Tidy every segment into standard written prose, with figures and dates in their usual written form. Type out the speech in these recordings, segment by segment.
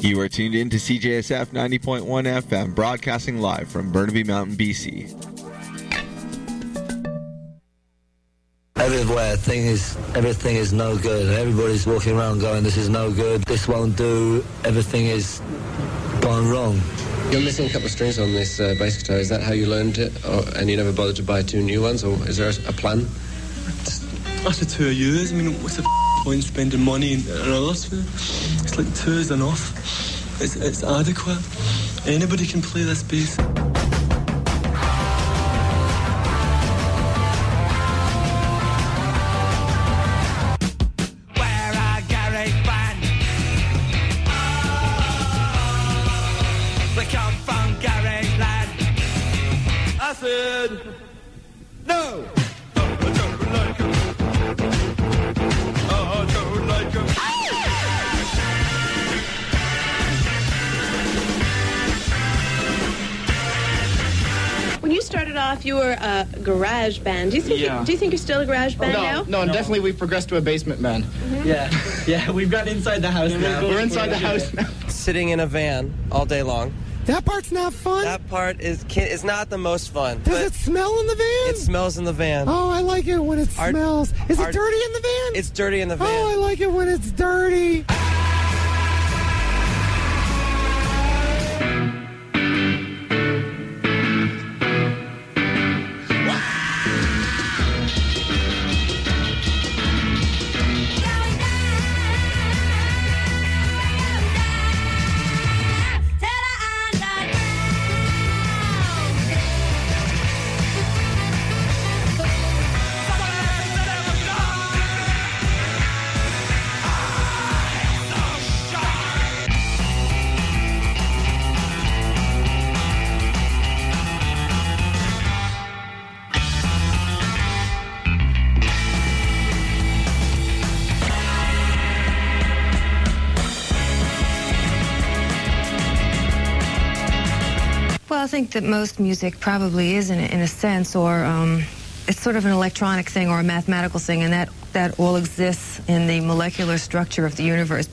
You are tuned in to CJSF 90.1 FM, broadcasting live from Burnaby Mountain, BC. Everywhere, everything is no good. Everybody's walking around going, this is no good, this won't do, everything is gone wrong. You're missing a couple of strings on this bass guitar. Is that how you learned it? And you never bothered to buy 2 new ones? Or is there a plan? After 2 years, I mean, what's the point spending money and others for? It's like 2 is enough. It's adequate. Anybody can play this bass. No! When you started off, you were a garage band. Do you think you're still a garage band now? No, definitely we've progressed to a basement band. Mm-hmm. Yeah, we've got inside the house now. We're inside the house now. Sitting in a van all day long. That part's not fun. That part is not the most fun. Does it smell in the van? It smells in the van. Oh, I like it when it smells. Is it dirty in the van? It's dirty in the van. Oh, I like it when it's dirty. I think that most music probably is in a sense, or it's sort of an electronic thing or a mathematical thing, and that all exists in the molecular structure of the universe.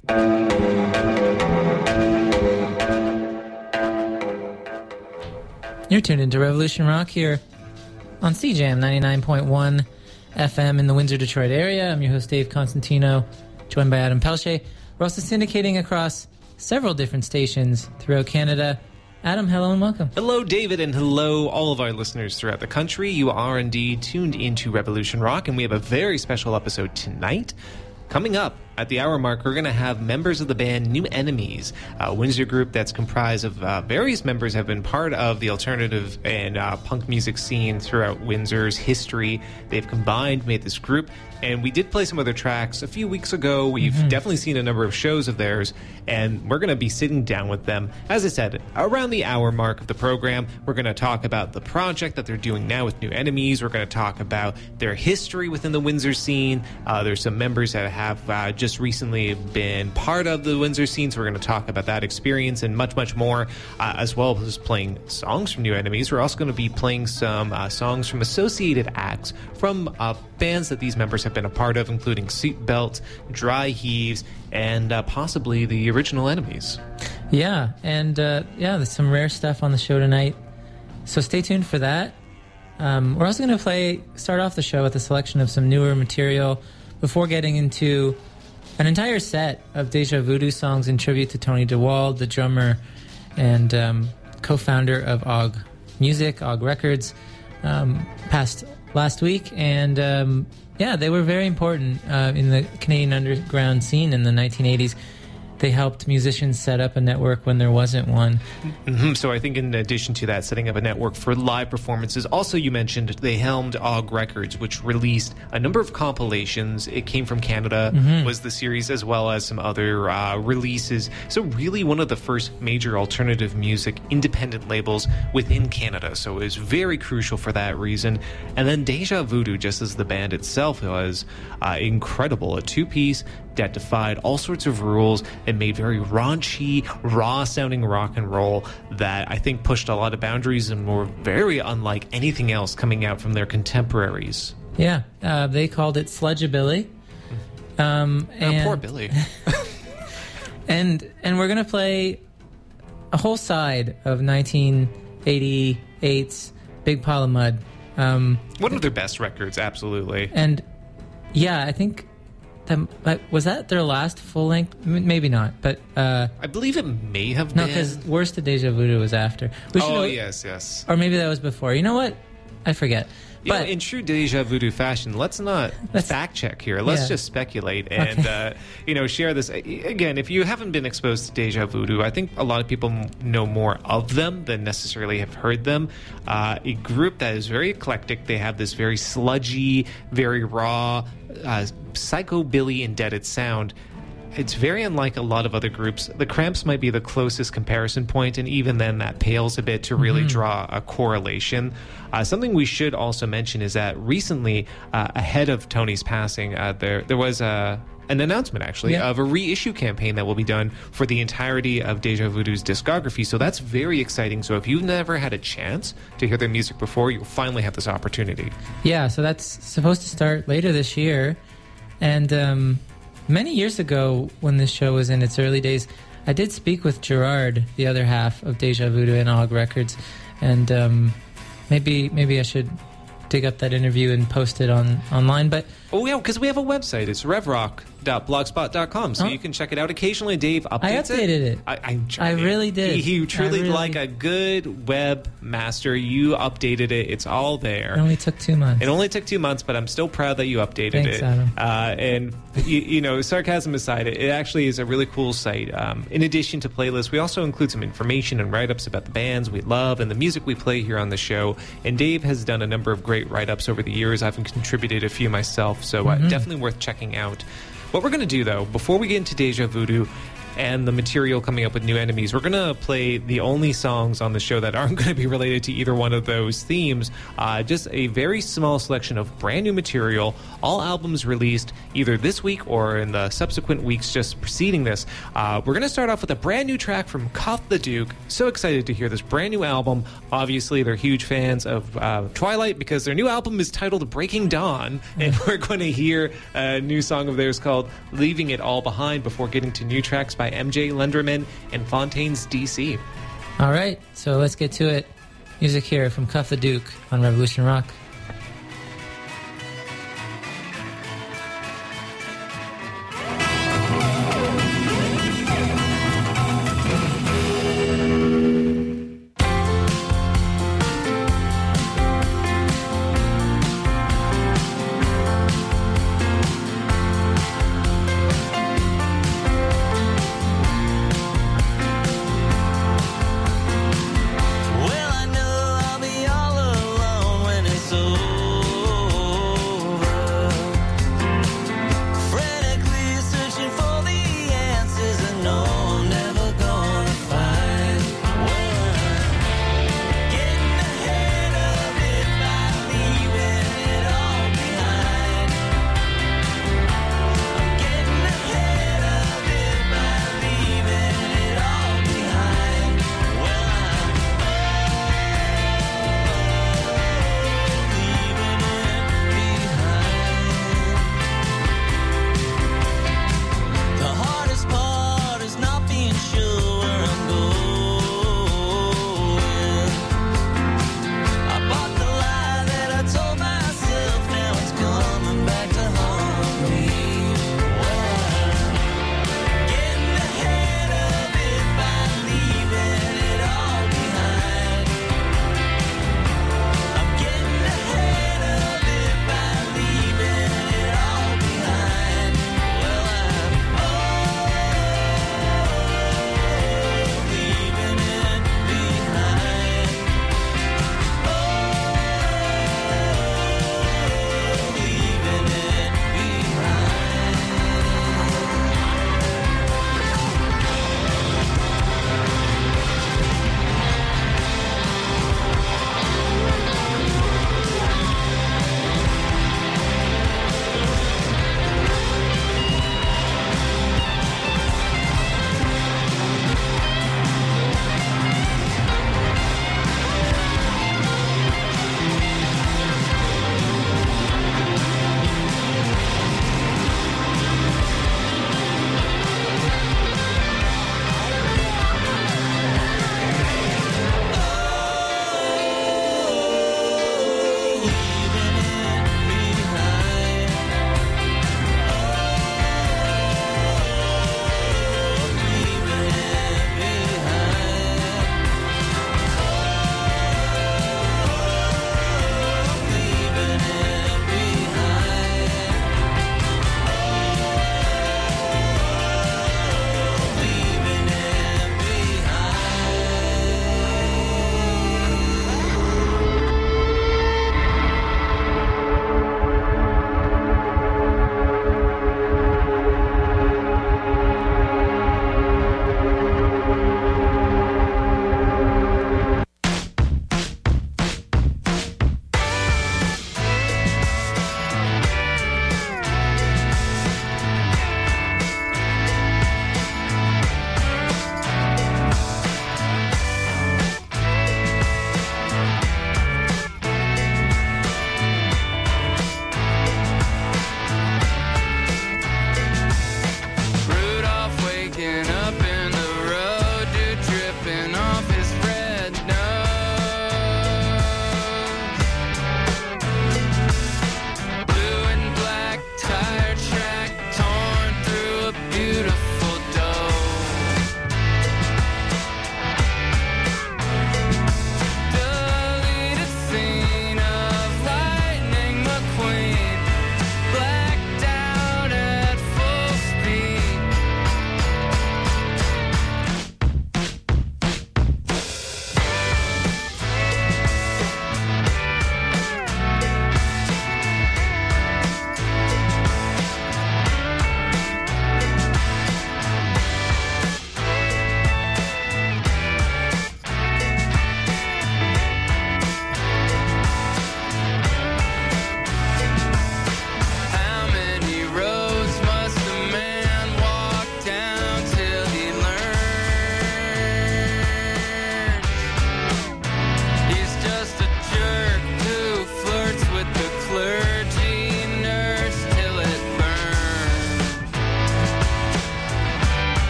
You're tuned into Revolution Rock here on CJAM 99.1 FM in the Windsor, Detroit area. I'm your host, Dave Constantino, joined by Adam Pelche. We're also syndicating across several different stations throughout Canada. Adam, hello and welcome. Hello, David, and hello, all of our listeners throughout the country. You are indeed tuned into Revolution Rock, and we have a very special episode tonight. Coming up at the hour mark, we're going to have members of the band New Enemies, a Windsor group that's comprised of various members have been part of the alternative and punk music scene throughout Windsor's history. They've combined, made this group, and we did play some other tracks a few weeks ago. We've definitely seen a number of shows of theirs, and we're going to be sitting down with them. As I said, around the hour mark of the program, we're going to talk about the project that they're doing now with New Enemies. We're going to talk about their history within the Windsor scene. There's some members that have just recently been part of the Windsor scene, so we're going to talk about that experience and much, much more, as well as playing songs from New Enemies. We're also going to be playing some songs from associated acts from bands that these members have been a part of, including Seatbelt, Dry Heaves, and possibly the original Enemies. Yeah, and there's some rare stuff on the show tonight, so stay tuned for that. We're also going to start off the show with a selection of some newer material before getting into an entire set of Deja Voodoo songs in tribute to Tony DeWald, the drummer and co-founder of OGG Music, OGG Records, passed last week. And they were very important in the Canadian underground scene in the 1980s. They helped musicians set up a network when there wasn't one. So I think in addition to that, setting up a network for live performances, also you mentioned they helmed OGG Records, which released a number of compilations. It Came From Canada was the series, as well as some other releases. So really one of the first major alternative music independent labels within Canada. So it was very crucial for that reason. And then Deja Voodoo, just as the band itself, was incredible. A two-piece that defied all sorts of rules and made very raunchy, raw-sounding rock and roll that I think pushed a lot of boundaries and were very unlike anything else coming out from their contemporaries. Yeah, they called it sludgeabilly. Poor Billy. And we're going to play a whole side of 1988's Big Pile of Mud. One of their best records, absolutely. And yeah, I think was that their last full length? Maybe not, but I believe it may have been. No, because Worst of Deja Voodoo was after. Yes. Or maybe that was before. You know what? I forget. But in true Deja Voodoo fashion, let's not fact check here. Let's just speculate and share this. Again, if you haven't been exposed to Deja Voodoo, I think a lot of people know more of them than necessarily have heard them. A group that is very eclectic. They have this very sludgy, very raw, psychobilly indebted sound. It's very unlike a lot of other groups. The Cramps might be the closest comparison point, and even then that pales a bit to really draw a correlation. Something we should also mention is that recently, ahead of Tony's passing, there was an announcement, actually, of a reissue campaign that will be done for the entirety of Deja Voodoo's discography. So that's very exciting. So if you've never had a chance to hear their music before, you'll finally have this opportunity. Yeah, so that's supposed to start later this year. And many years ago, when this show was in its early days, I did speak with Gerard, the other half of Deja Voodoo and Og Records, and maybe I should dig up that interview and post it online. But because we have a website. It's revrock.blogspot.com, so you can check it out. Occasionally, Dave updates it. I really did. He truly, like a good web master, you updated it. It's all there. It only took 2 months. It only took 2 months, but I'm still proud that you updated Thanks, it. Adam. And sarcasm aside, it actually is a really cool site. In addition to playlists, we also include some information and write-ups about the bands we love and the music we play here on the show. And Dave has done a number of great write-ups over the years. I've contributed a few myself, so definitely worth checking out. What we're going to do, though, before we get into Deja Voodoo and the material coming up with New Enemies, we're going to play the only songs on the show that aren't going to be related to either one of those themes. Just a very small selection of brand new material, all albums released either this week or in the subsequent weeks just preceding this. We're going to start off with a brand new track from Cuff the Duke. So excited to hear this brand new album. Obviously, they're huge fans of Twilight because their new album is titled Breaking Dawn, and we're going to hear a new song of theirs called Leaving It All Behind before getting to new tracks by MJ Lenderman and Fontaines DC. All right, so let's get to it. Music here from Cuff the Duke on Revolution Rock. Well, I know I'll be all alone when it's over.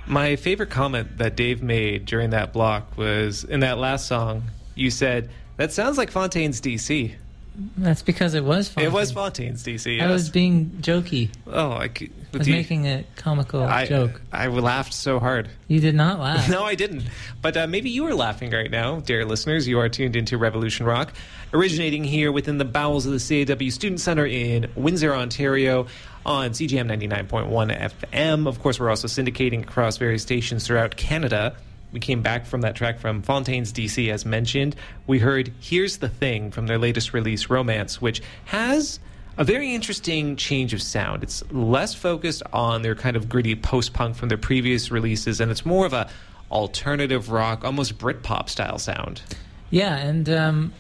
My favorite comment that Dave made during that block was in that last song. You said, "That sounds like Fontaines DC." That's because it was Fontaines. It was Fontaines DC. Yes. I was being jokey. Oh, I was making a comical joke. I laughed so hard. You did not laugh. No, I didn't. But maybe you are laughing right now, dear listeners. You are tuned into Revolution Rock, originating here within the bowels of the CAW Student Center in Windsor, Ontario, on CGM 99.1 FM. Of course, we're also syndicating across various stations throughout Canada. We came back from that track from Fontaines DC, as mentioned. We heard Here's the Thing from their latest release, Romance, which has a very interesting change of sound. It's less focused on their kind of gritty post-punk from their previous releases, and it's more of a alternative rock, almost Britpop style sound. Yeah, and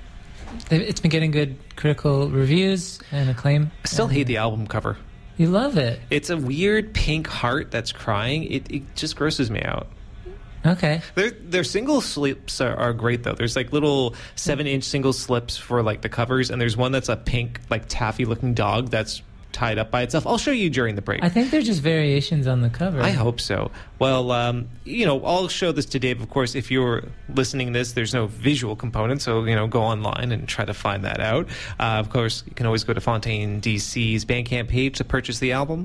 it's been getting good critical reviews and acclaim. I still hate the album cover. You love it. It's a weird pink heart that's crying. It just grosses me out. Okay. Their single slips are great, though. There's like little 7-inch single slips for like the covers, and there's one that's a pink, like taffy-looking dog that's tied up by itself. I'll show you during the break. I think they're just variations on the cover. I hope so. Well, I'll show this to Dave. Of course, if you're listening to this, there's no visual component, so, go online and try to find that out. Of course, you can always go to Fontaine DC's Bandcamp page to purchase the album.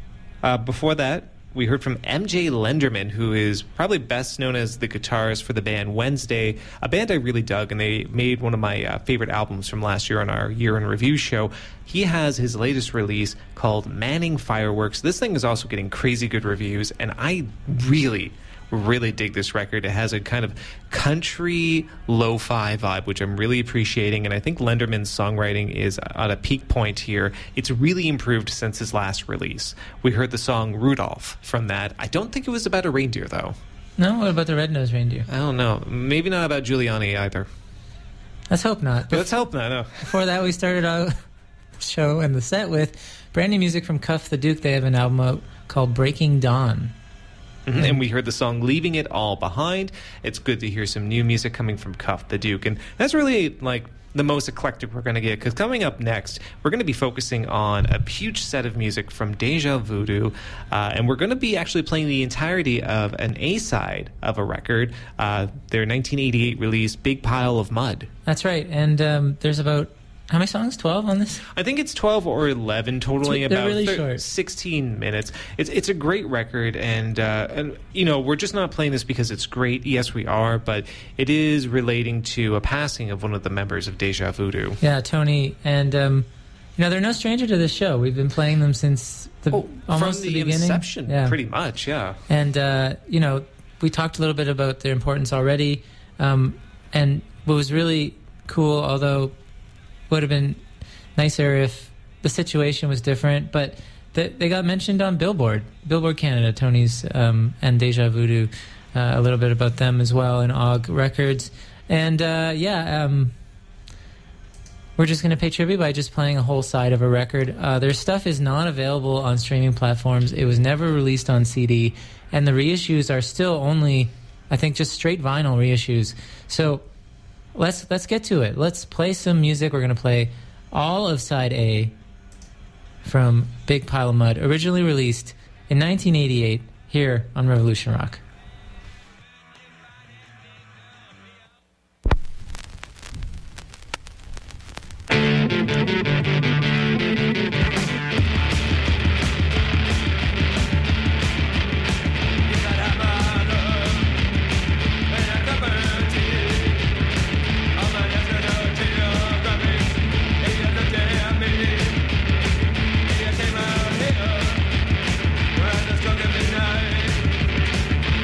Before that, we heard from MJ Lenderman, who is probably best known as the guitarist for the band Wednesday, a band I really dug, and they made one of my favorite albums from last year on our Year in Review show. He has his latest release called Manning Fireworks. This thing is also getting crazy good reviews, and I really dig this record. It has a kind of country lo-fi vibe, which I'm really appreciating, and I think Lenderman's songwriting is at a peak point here. It's really improved since his last release. We heard the song Rudolph from that. I don't think it was about a reindeer, though. No? What about the red-nosed reindeer? I don't know. Maybe not about Giuliani either. Let's hope not. Let's hope not, no. Before that, we started our show and the set with brand new music from Cuff the Duke. They have an album out called Breaking Dawn. Mm-hmm. And we heard the song Leaving It All Behind. It's good to hear some new music coming from Cuff the Duke. And that's really like the most eclectic we're going to get, because coming up next, we're going to be focusing on a huge set of music from Deja Voodoo. And we're going to be actually playing the entirety of an A-side of a record, their 1988 release, Big Pile of Mud. That's right. And there's about... how many songs? 12 on this? I think it's 12 or 11, totaling about really short. 16 minutes. It's a great record, and we're just not playing this because it's great. Yes, we are, but it is relating to a passing of one of the members of Deja Voodoo. Yeah, Tony, and they're no stranger to this show. We've been playing them since almost the beginning. Inception, yeah. Pretty much, yeah. And we talked a little bit about their importance already, and what was really cool, although would have been nicer if the situation was different, but they got mentioned on Billboard Canada, Tony's and Deja Voodoo, a little bit about them as well, and OG Records. And we're just going to pay tribute by just playing a whole side of a record. Their stuff is not available on streaming platforms. It was never released on CD, and the reissues are still only, I think, just straight vinyl reissues. So Let's get to it. Let's play some music. We're going to play all of side A from Big Pile of Mud, originally released in 1988 here on Revolution Rock. Well, let's go get midnight.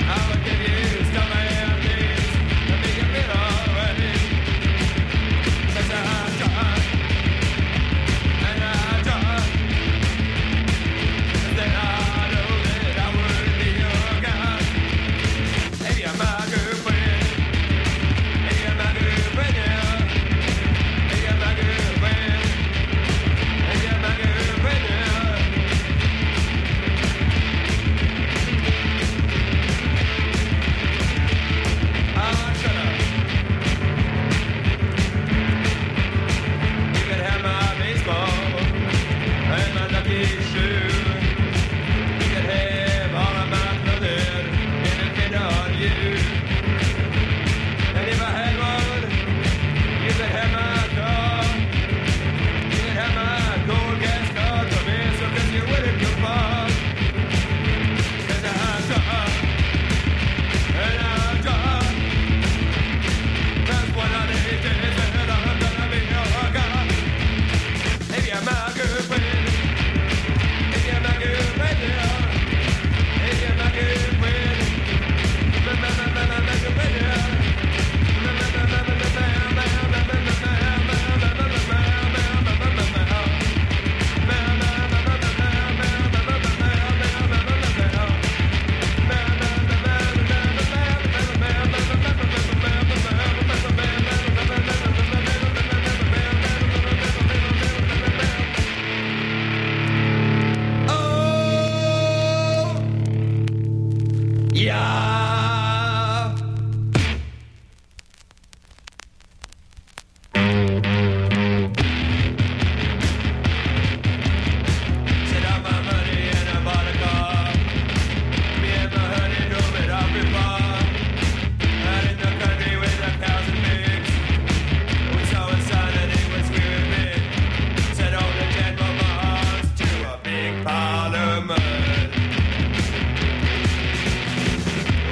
Yeah. Set up my money and I bought a car. Me and my honey drove it off before. Out in the country with the cows and pigs. We saw a sign and it was screaming big. Said all the 10 of my arms to a big pile of mud.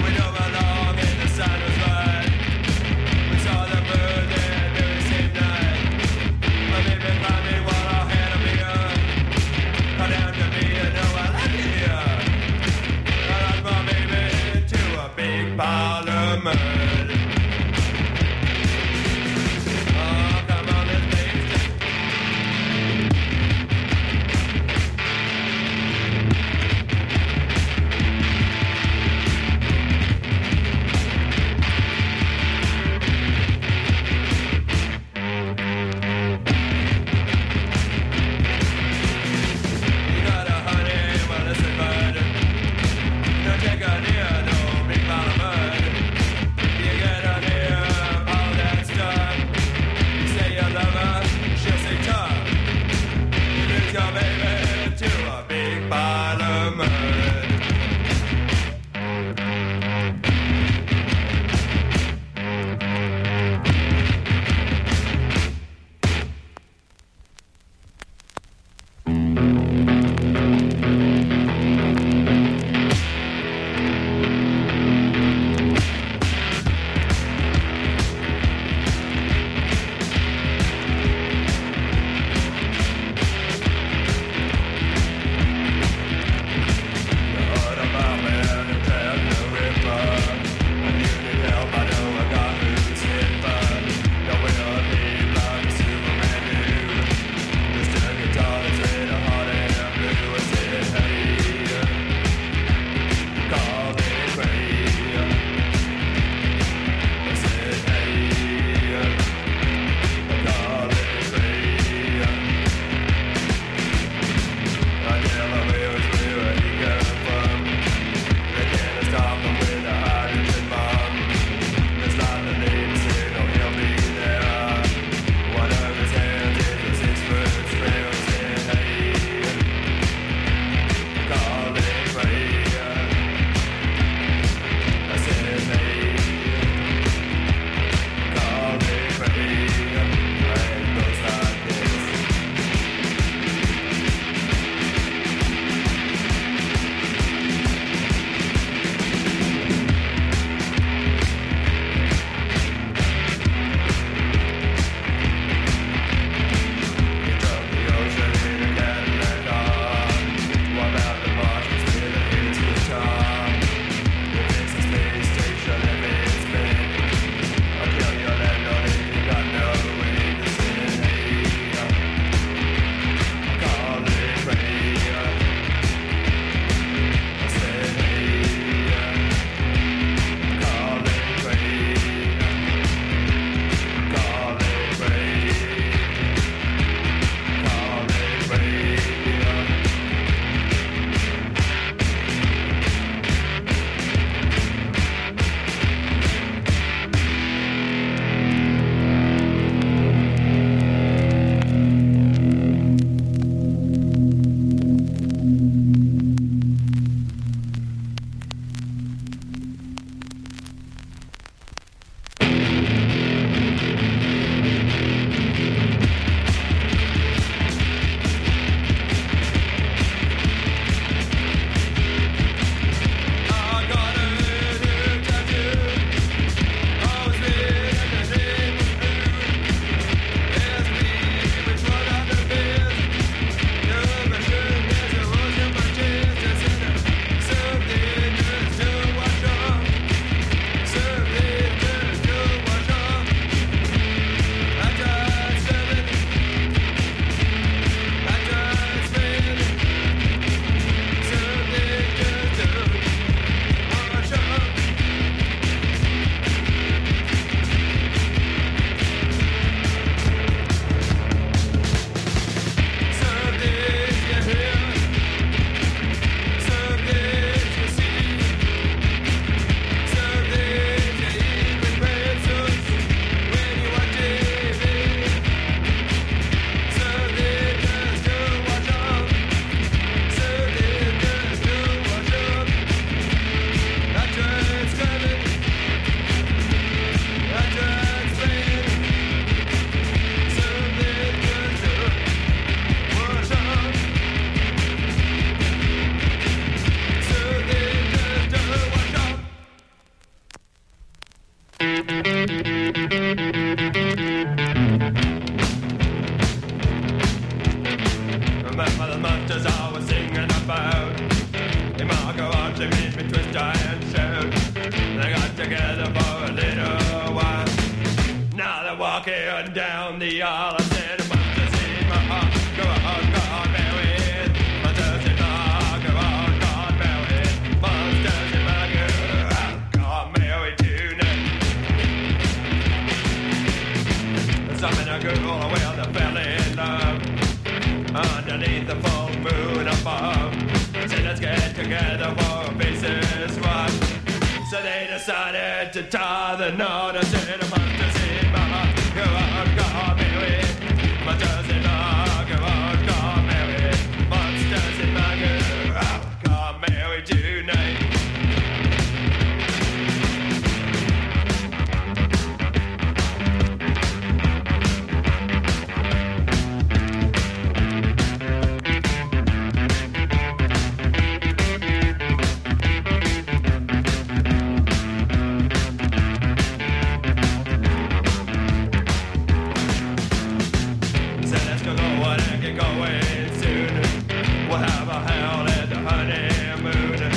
they made me twist and shout. They got together for a little while. Now they're walking down the aisle. I said, monsters in my heart, go on, God, Mary. Monsters in my heart, go on, God, Mary. Monsters in my heart, God, Mary tonight. Some a girl well they fell in love underneath the full moon above. Said let's get together for a basis swap. So they decided to tie the knot. I said monsters in my heart, go on, God, Mary. Monsters in my heart, go on, God, Mary. Monsters in my heart, God, Mary tonight.